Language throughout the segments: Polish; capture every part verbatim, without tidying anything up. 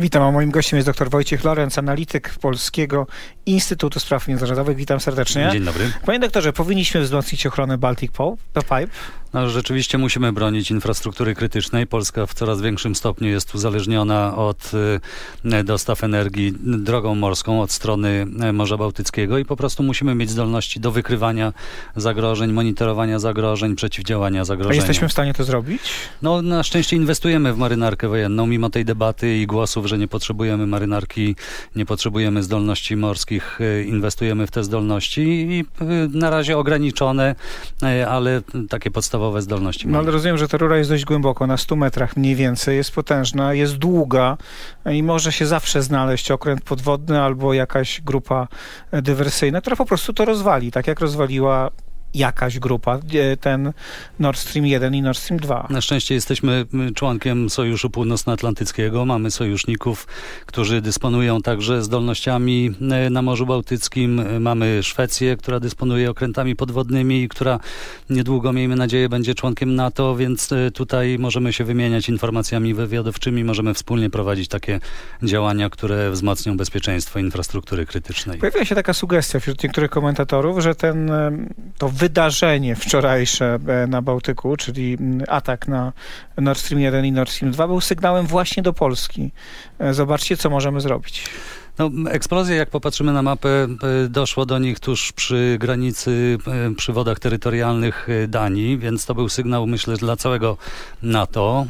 Witam, a moim gościem jest dr Wojciech Lorenz, analityk Polskiego Instytutu Spraw Międzynarodowych. Witam serdecznie. Dzień dobry. Panie doktorze, powinniśmy wzmocnić ochronę Baltic Pipe? No, rzeczywiście musimy bronić infrastruktury krytycznej. Polska w coraz większym stopniu jest uzależniona od y, dostaw energii drogą morską od strony Morza Bałtyckiego i po prostu musimy mieć zdolności do wykrywania zagrożeń, monitorowania zagrożeń, przeciwdziałania zagrożeniom. A jesteśmy w stanie to zrobić? No, na szczęście inwestujemy w marynarkę wojenną, mimo tej debaty i głosów, że nie potrzebujemy marynarki, nie potrzebujemy zdolności morskich, inwestujemy w te zdolności i na razie ograniczone, ale takie podstawowe zdolności. No ale rozumiem, że ta rura jest dość głęboko, na stu metrach mniej więcej, jest potężna, jest długa i może się zawsze znaleźć okręt podwodny albo jakaś grupa dywersyjna, która po prostu to rozwali, tak jak rozwaliła jakaś grupa, ten Nord Stream jeden i Nord Stream dwa. Na szczęście jesteśmy członkiem Sojuszu Północnoatlantyckiego. Mamy sojuszników, którzy dysponują także zdolnościami na Morzu Bałtyckim. Mamy Szwecję, która dysponuje okrętami podwodnymi i która niedługo, miejmy nadzieję, będzie członkiem NATO, więc tutaj możemy się wymieniać informacjami wywiadowczymi, możemy wspólnie prowadzić takie działania, które wzmocnią bezpieczeństwo infrastruktury krytycznej. Pojawiła się taka sugestia wśród niektórych komentatorów, że ten, to wydarzenie wczorajsze na Bałtyku, czyli atak na Nord Stream jeden i Nord Stream dwa, był sygnałem właśnie do Polski. Zobaczcie, co możemy zrobić. No, eksplozje, jak popatrzymy na mapę, doszło do nich tuż przy granicy, przy wodach terytorialnych Danii, więc to był sygnał, myślę, dla całego NATO,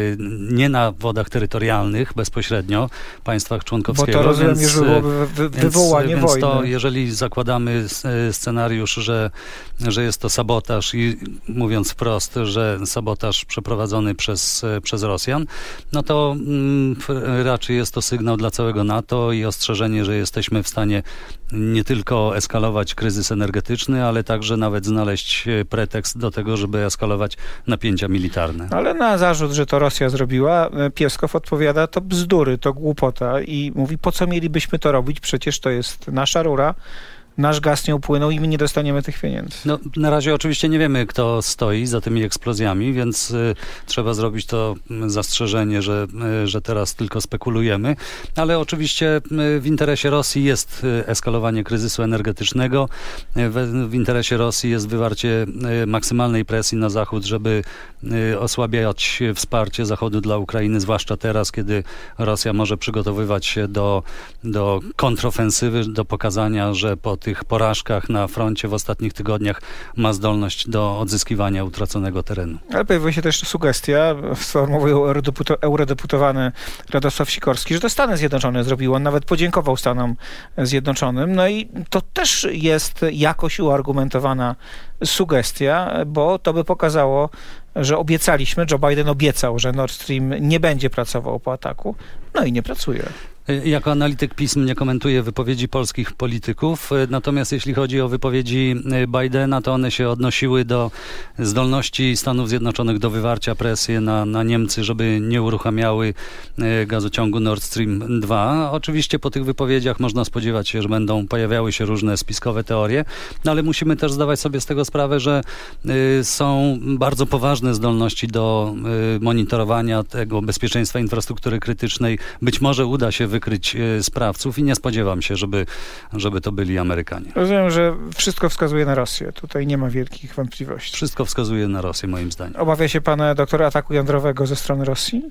nie na wodach terytorialnych bezpośrednio, państwach członkowskiego. Bo to rozumiem, więc, że byłoby wy, wywołanie więc, wojny. Więc to, jeżeli zakładamy scenariusz, że, że jest to sabotaż i mówiąc wprost, że sabotaż przeprowadzony przez, przez Rosjan, no to mm, raczej jest to sygnał dla całego NATO i ostrzeżenie, że jesteśmy w stanie nie tylko eskalować kryzys energetyczny, ale także nawet znaleźć pretekst do tego, żeby eskalować napięcia militarne. Ale na zarzut, że to Rosja zrobiła, Pieskow odpowiada, to bzdury, to głupota i mówi, po co mielibyśmy to robić? Przecież to jest nasza rura, nasz gaz nie upłynął i my nie dostaniemy tych pieniędzy. No, na razie oczywiście nie wiemy, kto stoi za tymi eksplozjami, więc y, trzeba zrobić to zastrzeżenie, że, y, że teraz tylko spekulujemy, ale oczywiście y, w interesie Rosji jest y, eskalowanie kryzysu energetycznego, y, w, w interesie Rosji jest wywarcie y, maksymalnej presji na Zachód, żeby y, osłabiać wsparcie Zachodu dla Ukrainy, zwłaszcza teraz, kiedy Rosja może przygotowywać się do, do kontrofensywy, do pokazania, że po tych porażkach na froncie w ostatnich tygodniach ma zdolność do odzyskiwania utraconego terenu. Ale pojawiła się też sugestia, sformułował eurodeputowany Radosław Sikorski, że to Stany Zjednoczone zrobiły. On nawet podziękował Stanom Zjednoczonym. No i to też jest jakoś uargumentowana sugestia, bo to by pokazało, że obiecaliśmy, Joe Biden obiecał, że Nord Stream nie będzie pracował po ataku, no i nie pracuje. Jako analityk pism nie komentuję wypowiedzi polskich polityków, natomiast jeśli chodzi o wypowiedzi Bidena, to one się odnosiły do zdolności Stanów Zjednoczonych do wywarcia presji na, na Niemcy, żeby nie uruchamiały gazociągu Nord Stream dwa. Oczywiście po tych wypowiedziach można spodziewać się, że będą pojawiały się różne spiskowe teorie, no ale musimy też zdawać sobie z tego sprawę, że y, są bardzo poważne zdolności do y, monitorowania tego bezpieczeństwa infrastruktury krytycznej. Być może uda się wykryć sprawców i nie spodziewam się, żeby, żeby to byli Amerykanie. Rozumiem, że wszystko wskazuje na Rosję. Tutaj nie ma wielkich wątpliwości. Wszystko wskazuje na Rosję, moim zdaniem. Obawia się pan doktora ataku jądrowego ze strony Rosji?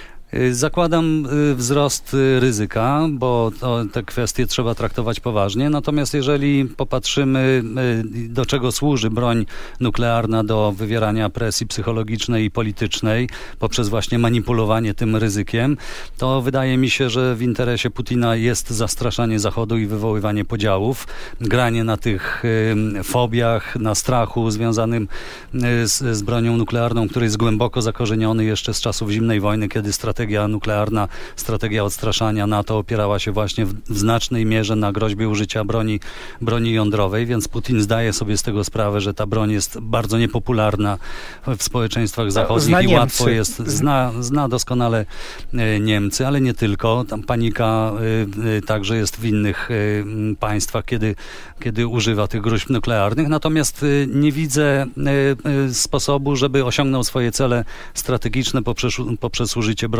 Zakładam wzrost ryzyka, bo to, te kwestie trzeba traktować poważnie. Natomiast jeżeli popatrzymy, do czego służy broń nuklearna, do wywierania presji psychologicznej i politycznej poprzez właśnie manipulowanie tym ryzykiem, to wydaje mi się, że w interesie Putina jest zastraszanie Zachodu i wywoływanie podziałów, granie na tych fobiach, na strachu związanym z, z bronią nuklearną, który jest głęboko zakorzeniony jeszcze z czasów zimnej wojny, kiedy strategia Strategia nuklearna, strategia odstraszania NATO opierała się właśnie w, w znacznej mierze na groźbie użycia broni, broni jądrowej, więc Putin zdaje sobie z tego sprawę, że ta broń jest bardzo niepopularna w społeczeństwach zachodnich zna i Niemcy. łatwo jest, zna, zna doskonale e, Niemcy, ale nie tylko. Tam panika e, e, także jest w innych e, państwach, kiedy, kiedy używa tych gruźb nuklearnych. Natomiast e, nie widzę e, e, sposobu, żeby osiągnął swoje cele strategiczne poprzez, poprzez użycie broni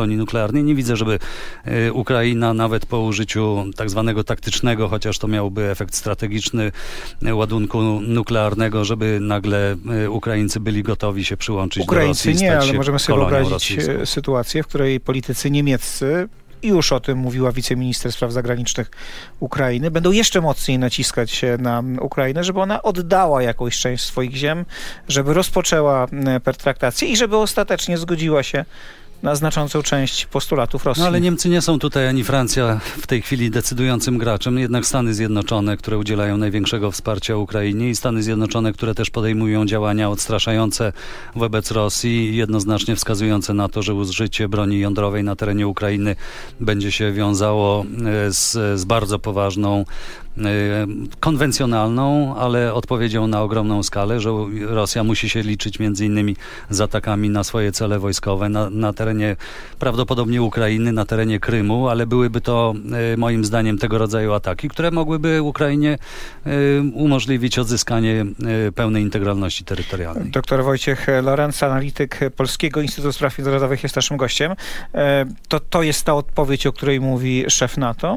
broni nuklearnej. Nie widzę, żeby Ukraina nawet po użyciu tak zwanego taktycznego, chociaż to miałby efekt strategiczny, ładunku nuklearnego, żeby nagle Ukraińcy byli gotowi się przyłączyć Ukraińcy do Rosji i nie, stać ale się możemy sobie kolonią wyobrazić rosyjską. sytuację, w której politycy niemieccy, i już o tym mówiła wiceminister spraw zagranicznych Ukrainy, będą jeszcze mocniej naciskać się na Ukrainę, żeby ona oddała jakąś część swoich ziem, żeby rozpoczęła pertraktację i żeby ostatecznie zgodziła się na znaczącą część postulatów Rosji. No ale Niemcy nie są tutaj, ani Francja w tej chwili decydującym graczem, jednak Stany Zjednoczone, które udzielają największego wsparcia Ukrainie i Stany Zjednoczone, które też podejmują działania odstraszające wobec Rosji, jednoznacznie wskazujące na to, że użycie broni jądrowej na terenie Ukrainy będzie się wiązało z, z bardzo poważną konwencjonalną, ale odpowiedzią na ogromną skalę, że Rosja musi się liczyć między innymi z atakami na swoje cele wojskowe na, na terenie prawdopodobnie Ukrainy, na terenie Krymu, ale byłyby to moim zdaniem tego rodzaju ataki, które mogłyby Ukrainie umożliwić odzyskanie pełnej integralności terytorialnej. Doktor Wojciech Lorenz, analityk Polskiego Instytutu Spraw Międzynarodowych, jest naszym gościem. To, to jest ta odpowiedź, o której mówi szef NATO?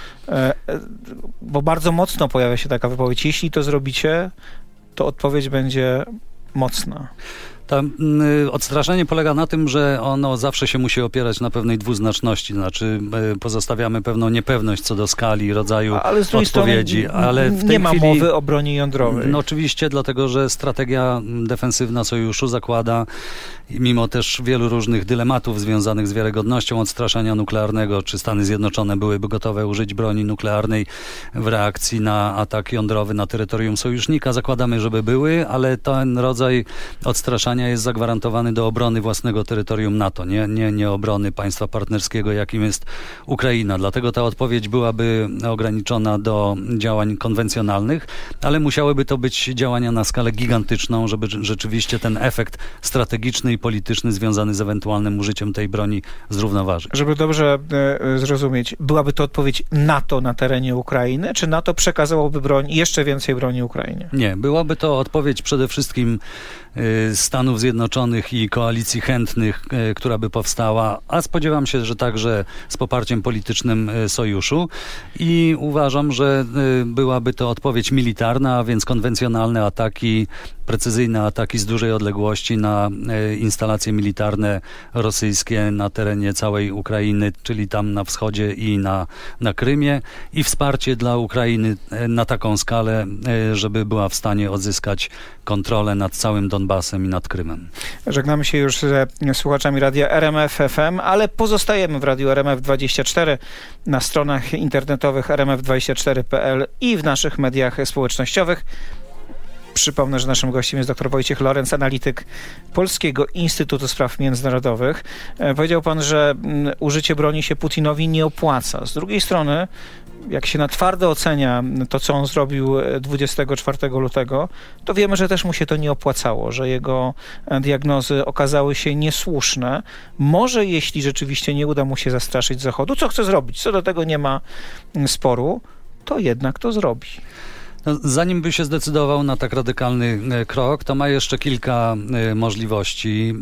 Bo bardzo mocno pojawia się taka wypowiedź. Jeśli to zrobicie, to odpowiedź będzie mocna. To odstraszanie polega na tym, że ono zawsze się musi opierać na pewnej dwuznaczności, znaczy pozostawiamy pewną niepewność co do skali, rodzaju ale z drugiej odpowiedzi. Strony ale w tej nie ma chwili, mowy o broni jądrowej. No oczywiście, dlatego że strategia defensywna sojuszu zakłada, mimo też wielu różnych dylematów związanych z wiarygodnością odstraszania nuklearnego, czy Stany Zjednoczone byłyby gotowe użyć broni nuklearnej w reakcji na atak jądrowy na terytorium sojusznika. Zakładamy, żeby były, ale ten rodzaj odstraszania jest zagwarantowany do obrony własnego terytorium NATO, nie, nie, nie obrony państwa partnerskiego, jakim jest Ukraina. Dlatego ta odpowiedź byłaby ograniczona do działań konwencjonalnych, ale musiałyby to być działania na skalę gigantyczną, żeby rzeczywiście ten efekt strategiczny i polityczny związany z ewentualnym użyciem tej broni zrównoważyć. Żeby dobrze e, zrozumieć, byłaby to odpowiedź NATO na terenie Ukrainy, czy NATO przekazałoby broń, jeszcze więcej broni Ukrainie? Nie, byłaby to odpowiedź przede wszystkim y, Stanów Zjednoczonych i koalicji chętnych, y, która by powstała, a spodziewam się, że także z poparciem politycznym y, sojuszu i uważam, że y, byłaby to odpowiedź militarna, a więc konwencjonalne ataki, precyzyjne ataki z dużej odległości na y, instalacje militarne rosyjskie na terenie całej Ukrainy, czyli tam na wschodzie i na, na Krymie i wsparcie dla Ukrainy y, na taką skalę, y, żeby była w stanie odzyskać kontrolę nad całym Donbasem i nad Krymem. Żegnamy się już ze słuchaczami radia R M F F M, ale pozostajemy w radiu R M F dwadzieścia cztery, na stronach internetowych r m f dwadzieścia cztery kropka p l i w naszych mediach społecznościowych. Przypomnę, że naszym gościem jest dr Wojciech Lorenz, analityk Polskiego Instytutu Spraw Międzynarodowych. Powiedział pan, że użycie broni się Putinowi nie opłaca. Z drugiej strony, jak się na twardo ocenia to, co on zrobił dwudziestego czwartego lutego, to wiemy, że też mu się to nie opłacało, że jego diagnozy okazały się niesłuszne. Może jeśli rzeczywiście nie uda mu się zastraszyć Zachodu, co chce zrobić, co do tego nie ma sporu, to jednak to zrobi. No, zanim by się zdecydował na tak radykalny krok, to ma jeszcze kilka y, możliwości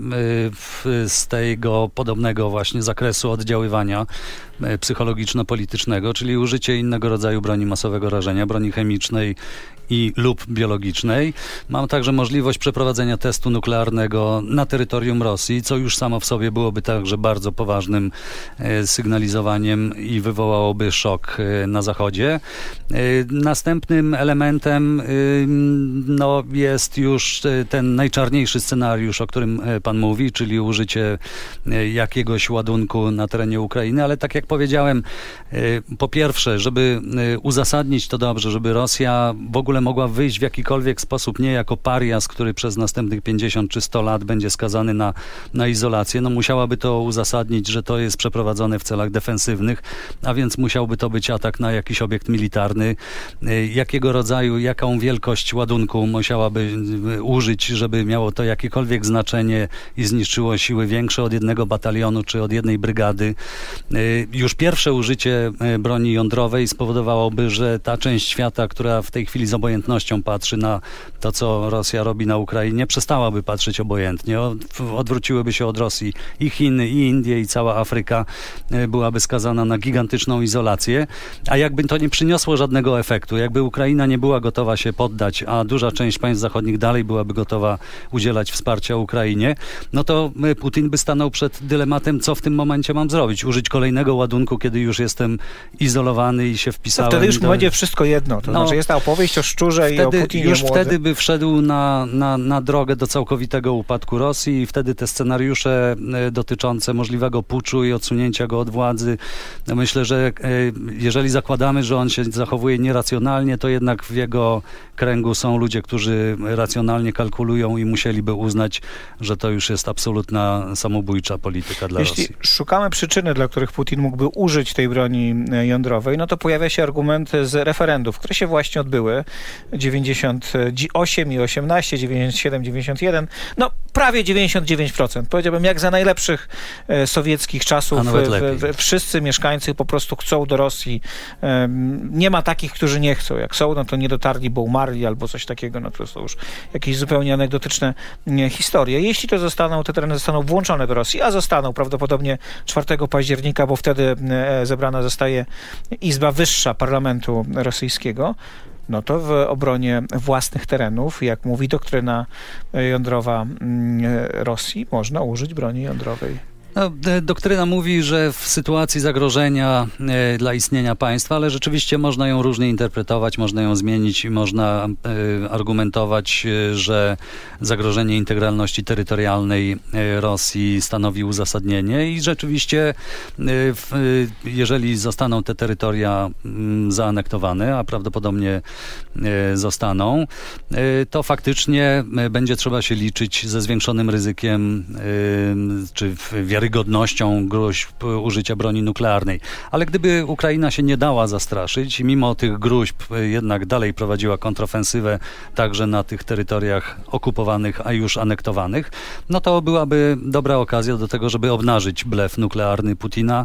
y, z tego podobnego właśnie zakresu oddziaływania y, psychologiczno-politycznego, czyli użycie innego rodzaju broni masowego rażenia, broni chemicznej i lub biologicznej. Mam także możliwość przeprowadzenia testu nuklearnego na terytorium Rosji, co już samo w sobie byłoby także bardzo poważnym y, sygnalizowaniem i wywołałoby szok y, na Zachodzie. Y, następnym elementem y, no, jest już y, ten najczarniejszy scenariusz, o którym y, pan mówi, czyli użycie y, jakiegoś ładunku na terenie Ukrainy, ale tak jak powiedziałem, y, po pierwsze, żeby y, uzasadnić to dobrze, żeby Rosja w ogóle mogła wyjść w jakikolwiek sposób, nie jako parias, który przez następnych pięćdziesiąt czy sto lat będzie skazany na, na izolację, no musiałaby to uzasadnić, że to jest przeprowadzone w celach defensywnych, a więc musiałby to być atak na jakiś obiekt militarny. Y, jakiego rodzaju, jaką wielkość ładunku musiałaby użyć, żeby miało to jakiekolwiek znaczenie i zniszczyło siły większe od jednego batalionu czy od jednej brygady. Już pierwsze użycie broni jądrowej spowodowałoby, że ta część świata, która w tej chwili z obojętnością patrzy na to, co Rosja robi na Ukrainie, przestałaby patrzeć obojętnie. Odwróciłyby się od Rosji i Chiny, i Indie, i cała Afryka byłaby skazana na gigantyczną izolację. A jakby to nie przyniosło żadnego efektu, jakby Ukraina nie była gotowa się poddać, a duża część państw zachodnich dalej byłaby gotowa udzielać wsparcia Ukrainie, no to Putin by stanął przed dylematem, co w tym momencie mam zrobić. Użyć kolejnego ładunku, kiedy już jestem izolowany i się wpisałem. To wtedy już do... będzie wszystko jedno. To no, znaczy jest ta opowieść o szczurze wtedy, i o Putinie Już młody. wtedy by wszedł na, na, na drogę do całkowitego upadku Rosji i wtedy te scenariusze dotyczące możliwego puczu i odsunięcia go od władzy, myślę, że jeżeli zakładamy, że on się zachowuje nieracjonalnie, to jednak w jego kręgu są ludzie, którzy racjonalnie kalkulują i musieliby uznać, że to już jest absolutna samobójcza polityka dla Jeśli Rosji. szukamy przyczyny, dla których Putin mógłby użyć tej broni jądrowej, no to pojawia się argument z referendów, które się właśnie odbyły. dziewięćdziesiąt osiem i osiemnaście, dziewięćdziesiąt siedem, dziewięćdziesiąt jeden, no prawie dziewięćdziesiąt dziewięć procent. Powiedziałbym, jak za najlepszych e, sowieckich czasów w, w, wszyscy mieszkańcy po prostu chcą do Rosji. E, nie ma takich, którzy nie chcą. Jak są, no to nie dotarli, bo umarli albo coś takiego. No to są już jakieś zupełnie anegdotyczne nie, historie. Jeśli to zostaną, te tereny zostaną włączone do Rosji, a zostaną prawdopodobnie czwartego października, bo wtedy e, zebrana zostaje Izba Wyższa Parlamentu Rosyjskiego, no to w obronie własnych terenów, jak mówi doktryna jądrowa Rosji, można użyć broni jądrowej. No, doktryna mówi, że w sytuacji zagrożenia e, dla istnienia państwa, ale rzeczywiście można ją różnie interpretować, można ją zmienić i można e, argumentować, e, że zagrożenie integralności terytorialnej e, Rosji stanowi uzasadnienie i rzeczywiście e, w, e, jeżeli zostaną te terytoria m, zaanektowane, a prawdopodobnie e, zostaną, e, to faktycznie e, będzie trzeba się liczyć ze zwiększonym ryzykiem e, czy wiarygodnością wiarygodnością gruźb użycia broni nuklearnej. Ale gdyby Ukraina się nie dała zastraszyć i mimo tych gruźb jednak dalej prowadziła kontrofensywę także na tych terytoriach okupowanych, a już anektowanych, no to byłaby dobra okazja do tego, żeby obnażyć blef nuklearny Putina,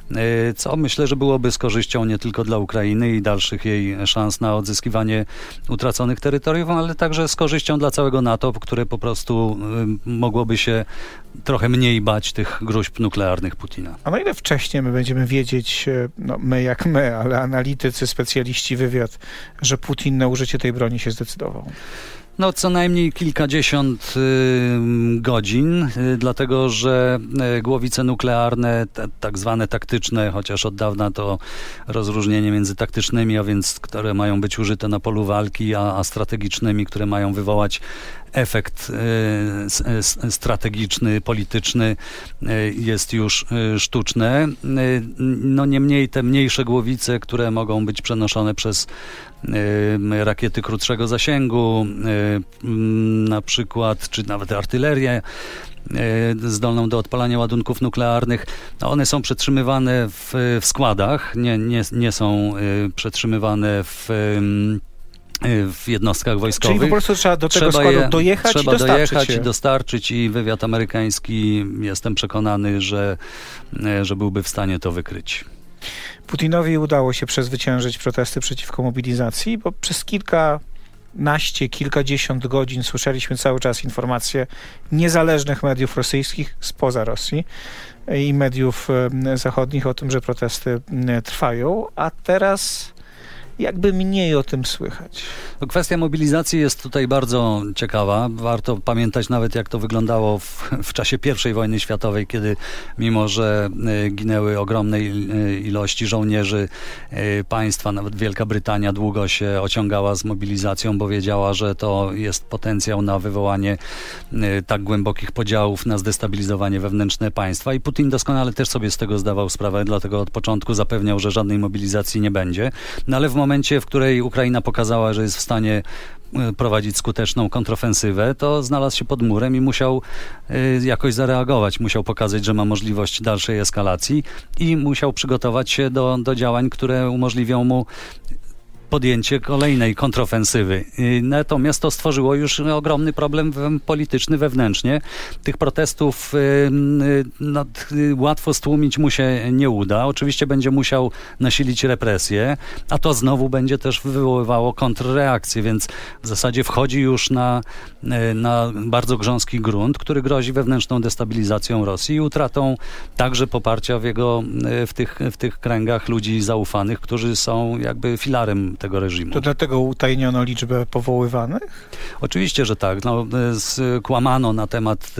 co myślę, że byłoby z korzyścią nie tylko dla Ukrainy i dalszych jej szans na odzyskiwanie utraconych terytoriów, ale także z korzyścią dla całego NATO, które po prostu mogłoby się trochę mniej bać tych gruźb nuklearnych Putina. A na ile wcześniej my będziemy wiedzieć, no my jak my, ale analitycy, specjaliści, wywiad, że Putin na użycie tej broni się zdecydował? No co najmniej kilkadziesiąt y, godzin, y, dlatego że y, głowice nuklearne, te, tak zwane taktyczne, chociaż od dawna to rozróżnienie między taktycznymi, a więc które mają być użyte na polu walki, a, a strategicznymi, które mają wywołać efekt y, strategiczny, polityczny y, jest już y, sztuczne. Y, no niemniej te mniejsze głowice, które mogą być przenoszone przez y, rakiety krótszego zasięgu, y, y, na przykład, czy nawet artylerię y, zdolną do odpalania ładunków nuklearnych, no one są przetrzymywane w, w składach, nie, nie, nie są y, przetrzymywane w y, w jednostkach wojskowych. Czyli po prostu trzeba do tego trzeba składu je, dojechać trzeba i dostarczyć dojechać je. i dostarczyć i wywiad amerykański, jestem przekonany, że, że byłby w stanie to wykryć. Putinowi udało się przezwyciężyć protesty przeciwko mobilizacji, bo przez kilkanaście, kilkadziesiąt godzin słyszeliśmy cały czas informacje niezależnych mediów rosyjskich spoza Rosji i mediów zachodnich o tym, że protesty trwają, a teraz jakby mniej o tym słychać. Kwestia mobilizacji jest tutaj bardzo ciekawa. Warto pamiętać nawet, jak to wyglądało w, w czasie pierwszej wojny światowej, kiedy mimo, że y, ginęły ogromne y, ilości żołnierzy y, państwa, nawet Wielka Brytania długo się ociągała z mobilizacją, bo wiedziała, że to jest potencjał na wywołanie y, tak głębokich podziałów, na zdestabilizowanie wewnętrzne państwa i Putin doskonale też sobie z tego zdawał sprawę, dlatego od początku zapewniał, że żadnej mobilizacji nie będzie. No ale w momencie, w której Ukraina pokazała, że jest w stanie prowadzić skuteczną kontrofensywę, to znalazł się pod murem i musiał y, jakoś zareagować. Musiał pokazać, że ma możliwość dalszej eskalacji i musiał przygotować się do, do działań, które umożliwią mu podjęcie kolejnej kontrofensywy. Natomiast to stworzyło już ogromny problem polityczny wewnętrznie. Tych protestów no, łatwo stłumić mu się nie uda. Oczywiście będzie musiał nasilić represje, a to znowu będzie też wywoływało kontrreakcję, więc w zasadzie wchodzi już na, na bardzo grząski grunt, który grozi wewnętrzną destabilizacją Rosji i utratą także poparcia w jego, w tych, w tych kręgach ludzi zaufanych, którzy są jakby filarem tego reżimu. To dlatego utajniono liczbę powoływanych? Oczywiście, że tak. No, skłamano na temat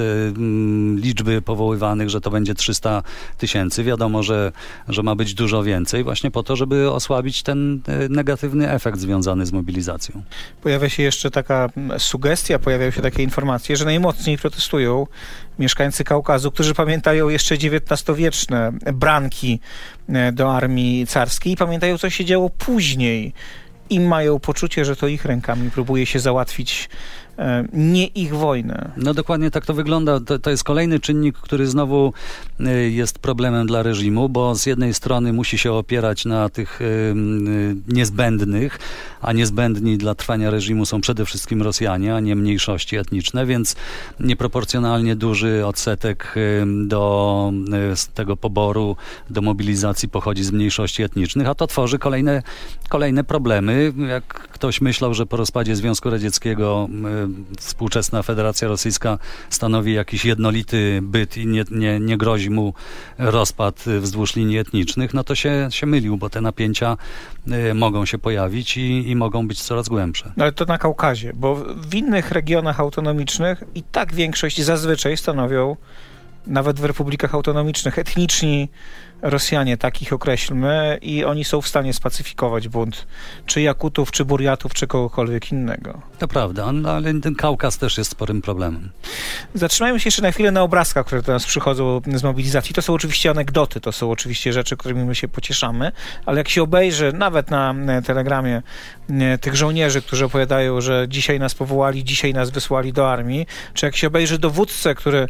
y, liczby powoływanych, że to będzie trzysta tysięcy. Wiadomo, że, że ma być dużo więcej, właśnie po to, żeby osłabić ten y, negatywny efekt związany z mobilizacją. Pojawia się jeszcze taka sugestia, pojawiają się takie informacje, że najmocniej protestują mieszkańcy Kaukazu, którzy pamiętają jeszcze dziewiętnastowieczne branki do armii carskiej i pamiętają, co się działo później. I mają poczucie, że to ich rękami próbuje się załatwić e, nie ich wojnę. No dokładnie tak to wygląda. To, to jest kolejny czynnik, który znowu y, jest problemem dla reżimu, bo z jednej strony musi się opierać na tych y, y, niezbędnych, a niezbędni dla trwania reżimu są przede wszystkim Rosjanie, a nie mniejszości etniczne, więc nieproporcjonalnie duży odsetek y, do y, z tego poboru, do mobilizacji pochodzi z mniejszości etnicznych, a to tworzy kolejne, kolejne problemy. Jak ktoś myślał, że po rozpadzie Związku Radzieckiego y, współczesna Federacja Rosyjska stanowi jakiś jednolity byt i nie, nie, nie grozi mu rozpad wzdłuż linii etnicznych, no to się, się mylił, bo te napięcia y, mogą się pojawić i, i mogą być coraz głębsze. Ale to na Kaukazie, bo w innych regionach autonomicznych i tak większość zazwyczaj stanowią, nawet w republikach autonomicznych, etniczni Rosjanie, takich określmy, i oni są w stanie spacyfikować bunt czy Jakutów, czy Burjatów, czy kogokolwiek innego. To prawda, ale ten Kaukaz też jest sporym problemem. Zatrzymajmy się jeszcze na chwilę na obrazkach, które do nas przychodzą z mobilizacji. To są oczywiście anegdoty, to są oczywiście rzeczy, którymi my się pocieszamy, ale jak się obejrzy nawet na Telegramie tych żołnierzy, którzy opowiadają, że dzisiaj nas powołali, dzisiaj nas wysłali do armii, czy jak się obejrzy dowódcę, który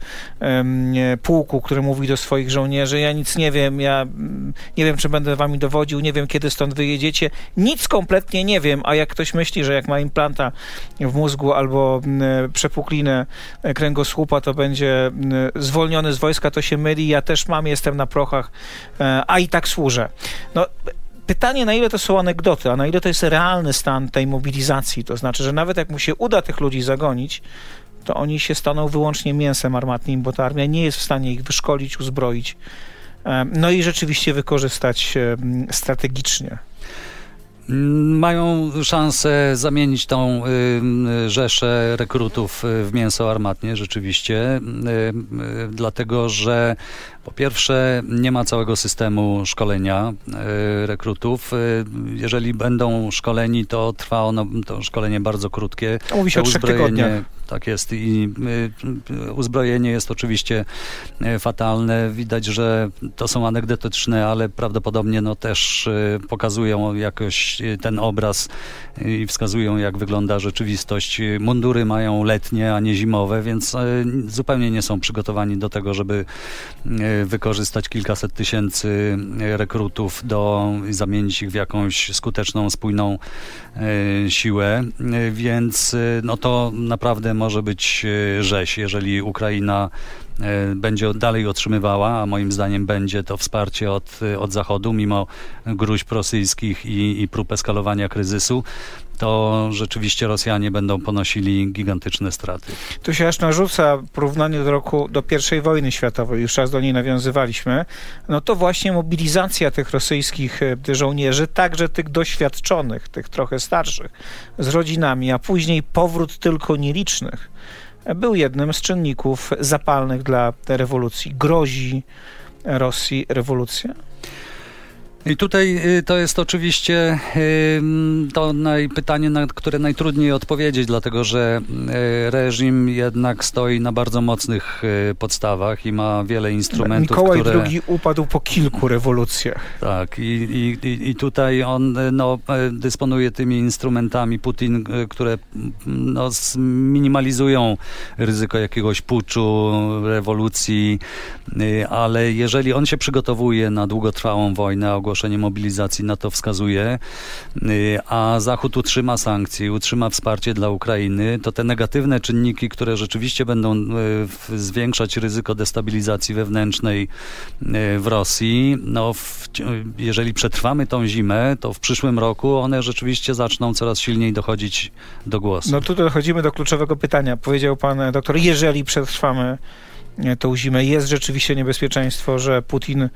pułku, który mówi do swoich żołnierzy, ja nic nie wiem, ja nie wiem, czy będę wami dowodził, nie wiem, kiedy stąd wyjedziecie, nic kompletnie nie wiem, a jak ktoś myśli, że jak ma implanta w mózgu albo przepuklinę kręgosłupa, to będzie zwolniony z wojska, to się myli, ja też mam, jestem na prochach, a i tak służę. No, pytanie, na ile to są anegdoty, a na ile to jest realny stan tej mobilizacji, to znaczy, że nawet jak mu się uda tych ludzi zagonić, to oni się staną wyłącznie mięsem armatnim, bo ta armia nie jest w stanie ich wyszkolić, uzbroić, no i rzeczywiście wykorzystać strategicznie. Mają szansę zamienić tą y, rzeszę rekrutów w mięso armatnie, rzeczywiście, y, y, dlatego że po pierwsze nie ma całego systemu szkolenia y, rekrutów. Y, jeżeli będą szkoleni, to trwa ono, to szkolenie bardzo krótkie. Mówi się o trzech tygodniach. Tak jest i y, uzbrojenie jest oczywiście y, fatalne. Widać, że to są anegdotyczne, ale prawdopodobnie no, też y, pokazują jakoś y, ten obraz y, i wskazują, jak wygląda rzeczywistość. Mundury mają letnie, a nie zimowe, więc y, zupełnie nie są przygotowani do tego, żeby y, wykorzystać kilkaset tysięcy rekrutów do zamienić ich w jakąś skuteczną, spójną y, siłę, y, więc y, no to naprawdę może być rzeź, jeżeli Ukraina będzie dalej otrzymywała, a moim zdaniem będzie to wsparcie od, od Zachodu, mimo gróźb rosyjskich i, i prób eskalowania kryzysu, to rzeczywiście Rosjanie będą ponosili gigantyczne straty. Tu się aż narzuca porównanie do roku, do pierwszej wojny światowej, już raz do niej nawiązywaliśmy, no to właśnie mobilizacja tych rosyjskich żołnierzy, także tych doświadczonych, tych trochę starszych, z rodzinami, a później powrót tylko nielicznych, był jednym z czynników zapalnych dla rewolucji. Grozi Rosji rewolucja? I tutaj to jest oczywiście to pytanie, na które najtrudniej odpowiedzieć, dlatego że reżim jednak stoi na bardzo mocnych podstawach i ma wiele instrumentów, Mikołaj które... drugi upadł po kilku rewolucjach. Tak, i, i, i tutaj on no, dysponuje tymi instrumentami, Putin, które no, minimalizują ryzyko jakiegoś puczu, rewolucji, ale jeżeli on się przygotowuje na długotrwałą wojnę, ogłoszoną ogłoszenie mobilizacji na to wskazuje, a Zachód utrzyma sankcje, utrzyma wsparcie dla Ukrainy, to te negatywne czynniki, które rzeczywiście będą zwiększać ryzyko destabilizacji wewnętrznej w Rosji, no w, jeżeli przetrwamy tą zimę, to w przyszłym roku one rzeczywiście zaczną coraz silniej dochodzić do głosu. No tu dochodzimy do kluczowego pytania. Powiedział pan doktor, jeżeli przetrwamy tą zimę, jest rzeczywiście niebezpieczeństwo, że Putin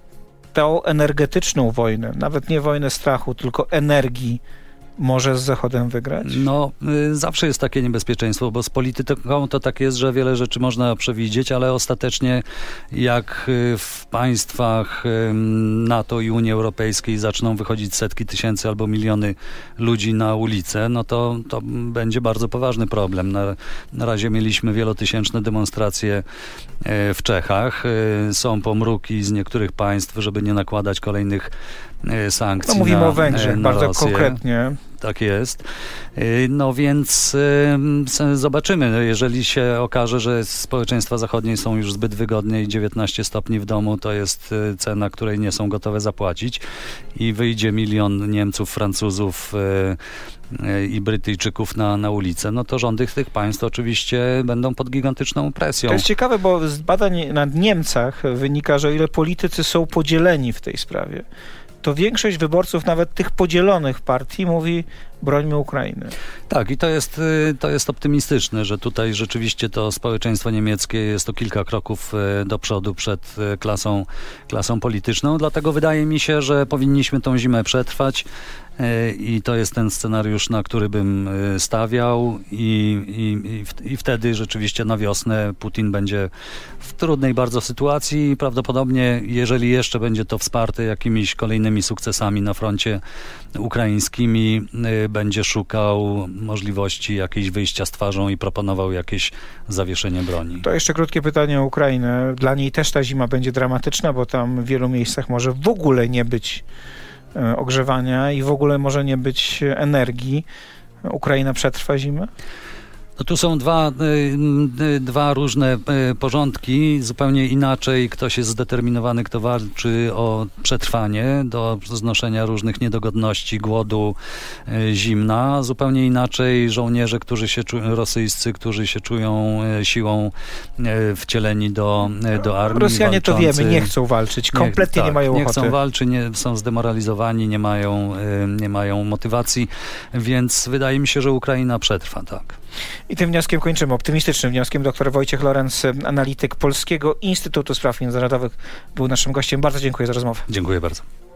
tą energetyczną wojnę, nawet nie wojnę strachu, tylko energii, może z Zachodem wygrać? No, y, zawsze jest takie niebezpieczeństwo, bo z polityką to tak jest, że wiele rzeczy można przewidzieć, ale ostatecznie jak y, w państwach y, NATO i Unii Europejskiej zaczną wychodzić setki tysięcy albo miliony ludzi na ulicę, no to, to będzie bardzo poważny problem. Na, na razie mieliśmy wielotysięczne demonstracje y, w Czechach. Y, są pomruki z niektórych państw, żeby nie nakładać kolejnych y, sankcji. No mówimy na, o Węgrzech na bardzo Rosję. konkretnie. Tak jest. No więc y, zobaczymy. Jeżeli się okaże, że społeczeństwa zachodnie są już zbyt wygodnie i dziewiętnaście stopni w domu to jest cena, której nie są gotowe zapłacić i wyjdzie milion Niemców, Francuzów y, y, i Brytyjczyków na, na ulicę, no to rządy tych państw oczywiście będą pod gigantyczną presją. To jest ciekawe, bo z badań na Niemcach wynika, że o ile politycy są podzieleni w tej sprawie, to większość wyborców, nawet tych podzielonych partii, mówi: brońmy Ukrainy. Tak, i to jest, to jest optymistyczne, że tutaj rzeczywiście to społeczeństwo niemieckie jest o kilka kroków do przodu przed klasą, klasą polityczną. Dlatego wydaje mi się, że powinniśmy tą zimę przetrwać i to jest ten scenariusz, na który bym stawiał i, i, i wtedy rzeczywiście na wiosnę Putin będzie w trudnej bardzo sytuacji i prawdopodobnie, jeżeli jeszcze będzie to wsparte jakimiś kolejnymi sukcesami na froncie ukraińskimi, będzie szukał możliwości jakiejś wyjścia z twarzą i proponował jakieś zawieszenie broni. To jeszcze krótkie pytanie o Ukrainę. Dla niej też ta zima będzie dramatyczna, bo tam w wielu miejscach może w ogóle nie być ogrzewania i w ogóle może nie być energii. Ukraina przetrwa zimę? No tu są dwa, y, dwa różne y, porządki, zupełnie inaczej ktoś jest zdeterminowany, kto walczy o przetrwanie, do znoszenia różnych niedogodności, głodu, y, zimna, zupełnie inaczej żołnierze, którzy się czują, rosyjscy, którzy się czują y, siłą y, wcieleni do, y, do armii. Rosjanie walczący, to wiemy, nie chcą walczyć, kompletnie nie, nie, tak, nie mają nie ochoty. Nie chcą walczyć, nie, są zdemoralizowani, nie mają, y, nie mają motywacji, więc wydaje mi się, że Ukraina przetrwa, tak. I tym wnioskiem kończymy, optymistycznym wnioskiem. Doktor Wojciech Lorenz, analityk Polskiego Instytutu Spraw Międzynarodowych, był naszym gościem. Bardzo dziękuję za rozmowę. Dziękuję bardzo.